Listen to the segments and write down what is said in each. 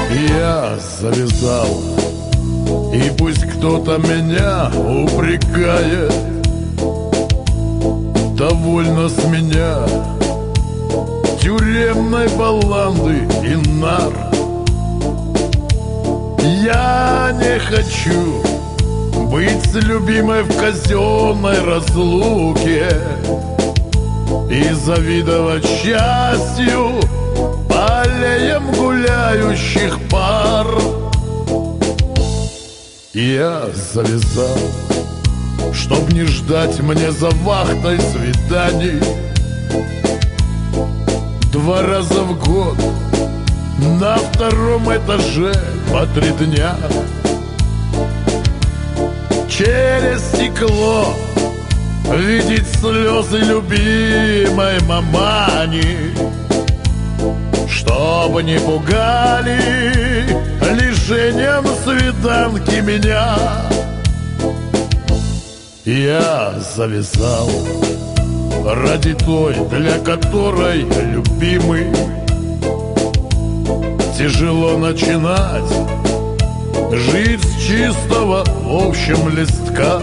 Я завязал, и пусть кто-то меня упрекает, довольно с меня тюремной баланды и нар. Я не хочу быть с любимой в казенной разлуке и завидовать счастью по аллеям гуляющих пар. Я завязал, чтоб не ждать мне за вахтой свиданий 2 раза в год на 2-м этаже по 3 дня. Через стекло видеть слезы любимой мамани, чтобы не пугали лишением свиданки меня. Я завязал ради той, для которой любимый. Тяжело начинать жить с чистого в общем листка.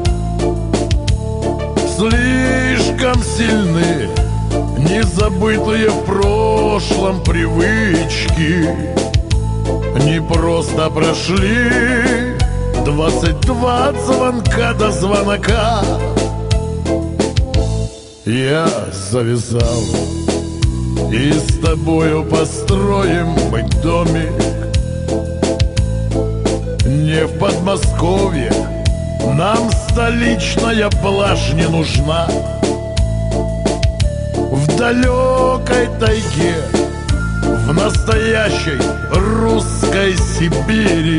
Слишком сильны незабытые в прошлом привычки. Не просто прошли 22 звонка до звонка. Я завязал, и с тобою построим мы домик не в Подмосковье, нам столичная плажь не нужна. В далекой тайге, в настоящей русской Сибири,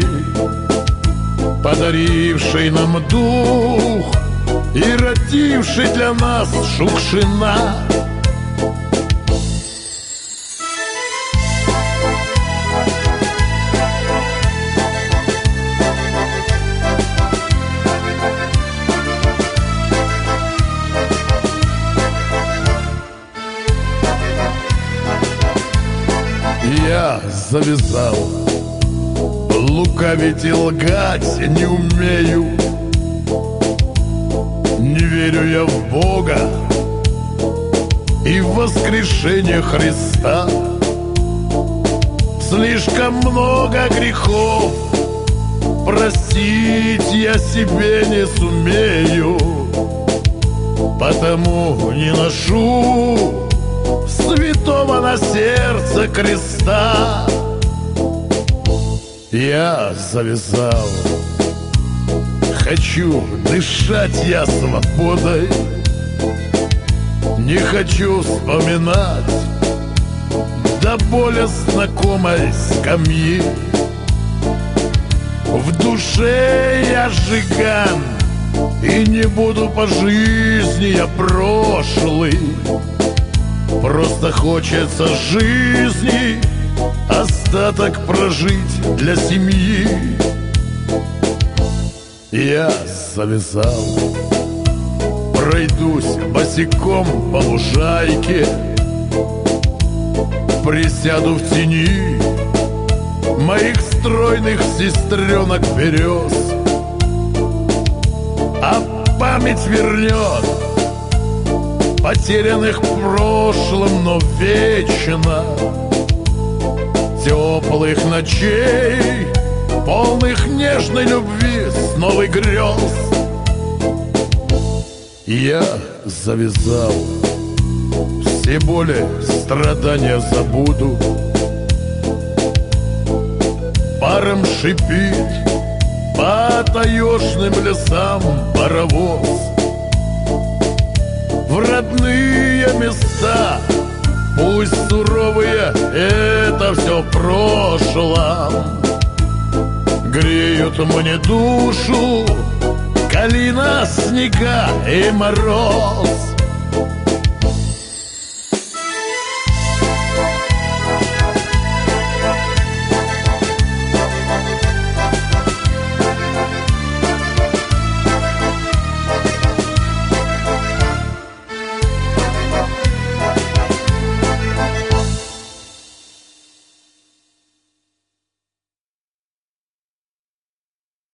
подарившей нам дух и родившей для нас Шукшина. Я завязал, лукавить и лгать не умею. Не верю я в Бога и в воскрешение Христа. Слишком много грехов простить я себе не сумею, потому не ношу святого на сердце креста. Я завязал, хочу дышать я свободой, не хочу вспоминать до боли знакомой скамьи. В душе я жиган, и не буду по жизни я прошлый. Просто хочется жизни остаток прожить для семьи. Я завязал, пройдусь босиком по лужайке, присяду в тени моих стройных сестренок берез, а память вернет потерянных в прошлом, но вечно теплых ночей, полных нежной любви, снов и грез. Я завязал, все боли, страдания забуду. Паром шипит по таежным лесам паровоз. В родные места, пусть суровые, это все в прошлом, греют мне душу калина, снега и мороз.